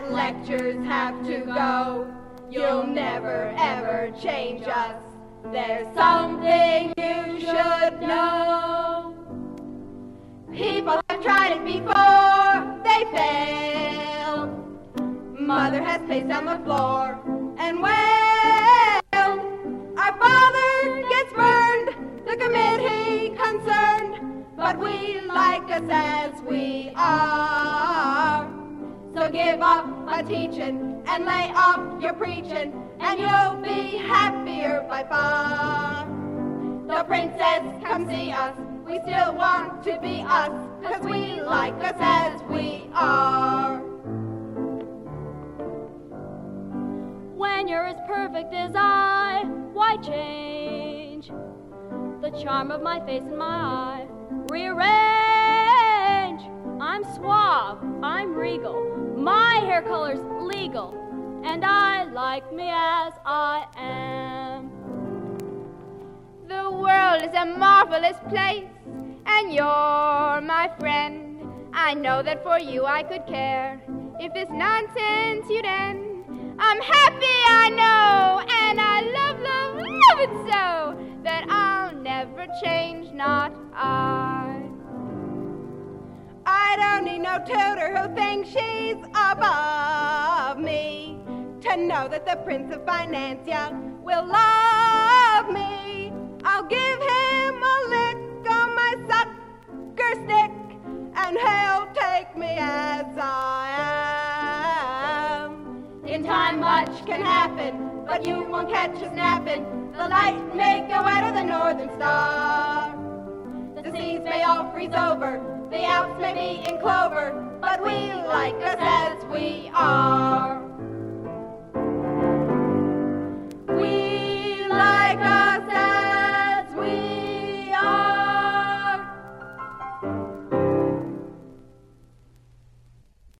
that lectures have to go. You'll never ever change us. There's something you should know. People have tried it before, they failed. Mother has paced on the floor and wailed. Our father gets burned, the committee concerned, but we like us as we are. So give up a teaching and lay off your preaching, and you'll be happier by far. The princess, come see us, we still want to be us, 'cause we like us as we are. When you're as perfect as I, why change the charm of my face and my eye? Rearrange. I'm suave, I'm regal, my hair color's legal, and I like me as I am. The world is a marvelous place, and you're my friend. I know that for you I could care if this nonsense you'd end. I'm happy, I know, and I love, love, love it so, that I'll never change, not I. I don't need no tutor who thinks she's above me to know that the Prince of Financia will love me. I'll give him a lick on my sucker stick, and he'll take me as I am. In time much can happen, but you won't catch us napping. The light may go out of the northern star. The seas may all freeze over, the Alps may be in clover, but we like us as we are.